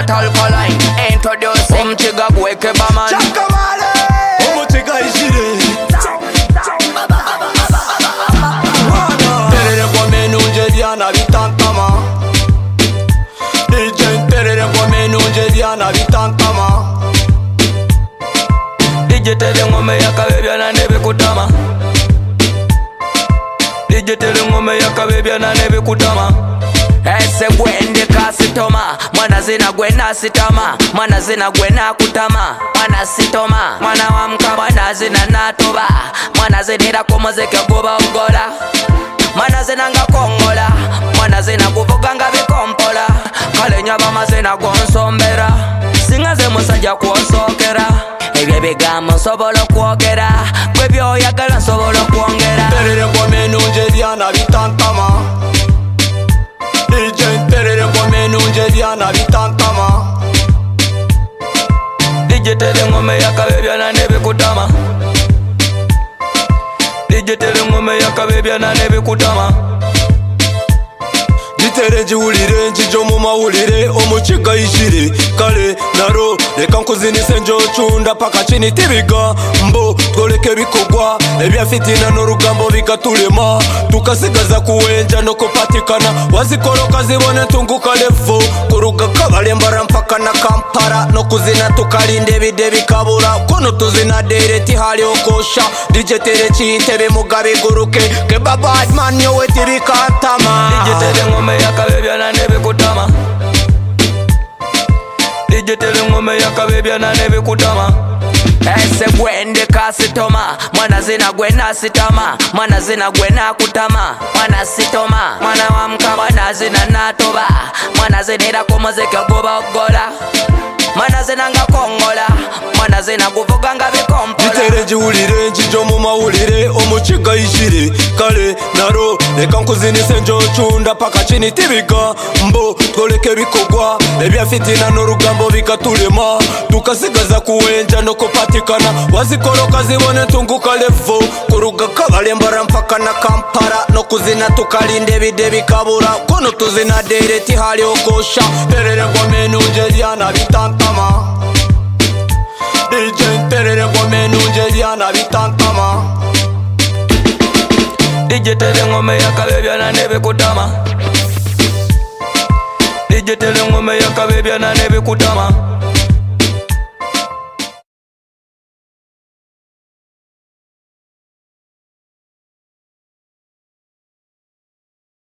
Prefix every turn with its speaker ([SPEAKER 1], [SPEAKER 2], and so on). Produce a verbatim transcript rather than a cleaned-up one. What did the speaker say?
[SPEAKER 1] not alkaline. Introducing Umchiga Gweke Baman.
[SPEAKER 2] Chakamale Umuchiga Ishire Terere kwa menu njediana vitantama D J terere kwa menu njediana vitantama D J tere ngome yakabebyana nebikutama D J tere ngome yakabebyana nebikutama
[SPEAKER 1] Ese gwende kasitoma mwana zina gwena sitama mwana zina gwena kutama mwana sitoma mwana wa mka mwana zina natoba mwana zinira kumuzike guba ugola mwana zina nga kongola mwana zina kuvuga nga bikompola kale nyaba mazina gonsombera singaze musajja kwosokera ebyo bigambo nsobola okwogera gwe byoyagala nsobola okwongera
[SPEAKER 2] terere kwa menu njediana vitantama D J terere kwa menu njediana vitantama
[SPEAKER 1] D J tere ngome yakabebyana nebikutama D J tere ngome yakabebyana nebikutama
[SPEAKER 2] Gitere njiwulire njijo mu mawulire Umuchiga Ishire kale naro leka nkuzinise njocunda paka chini tibiga mbo twoleke bikogwa ebya fitina n'urugambo bikatulema tukasigaza kuwenja no kupatikana wazikoroka zibone tunguka levo kuruga kabalembara mpaka na Kampala no kuzina tukalinde bide bikabura kono tuzina dereti hali okosha D J tere chintebe mugabe guruke ke bad man yowe tibikatama
[SPEAKER 1] D J tere ngome yakabebyana nebikutama D J tere ngome yakabebyana nebikutama Ese gwende kasitoma mwana zina gwena sitama mwana zina gwena kutama mwana sitoma mwana wa mka mwana zina natoba mwana zinira kumuzike guba ugola mwana zina nga kongola mwana zina kuvuga nga bikompola
[SPEAKER 2] Gitere njiwulire njijo mu mawulire Umuchiga Ishire kale naro leka nkuzinise njocunda paka chini tibiga mbo twoleke bikogwa ebya fitina n'urugambo bikatulema tukasigaza kuwenja no kupatikana wazikoroka zibone tunguka levo kuruga kabalembara mpaka na Kampala no kuzina tukalinde bide bikabura kono tuzina dereti hali okosha terere kwa menu njediana vitantama D J terere kwa menu njediana vitantama
[SPEAKER 1] D J tere ngome yakabebyana nebikutama D J tere ngome yakabebyana nebikutama